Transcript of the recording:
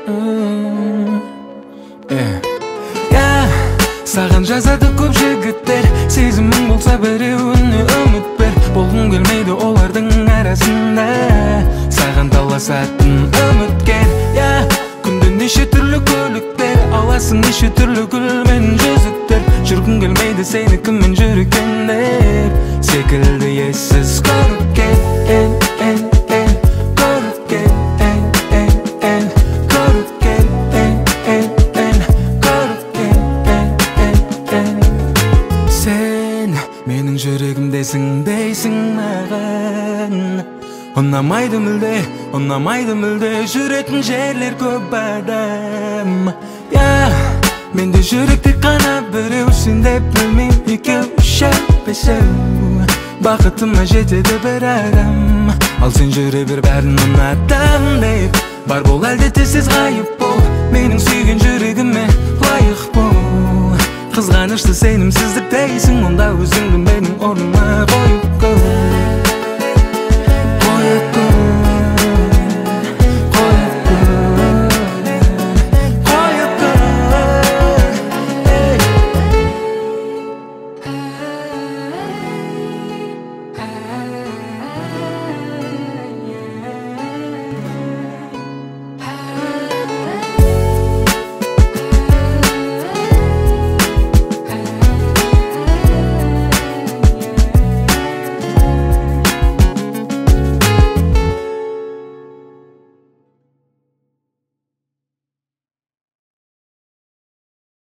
Саған жазады көп жігіттер, сезімің болса біреуіне үміт бер. Болғың келмейді олардың арасында, саған таласатын үміткер. Күнде неше түрлі көліктер, аласың неше түрлі гүл мен жүзіктер. Жүргің келмейді сені кіммен жүр екендер, секілді ессіз көріккен. Менің жүрегімдесің дейсің маған, ұнамайды мүлде жүретін жерлер көп адам. Менде жүрек тек қана біреу, сен деп білмейм екеу, үшеу, бесеу. Бақытыма жетеді бір адам, ал сен жүре бір бәрін ұнатам деп. Бар бол әлде тезсіз ғайып бол, менің сүйген жүрегіме лайық бол. Қызғанышты сенімсіздік дейсің, онда өзіңді менің орныма қойып көр.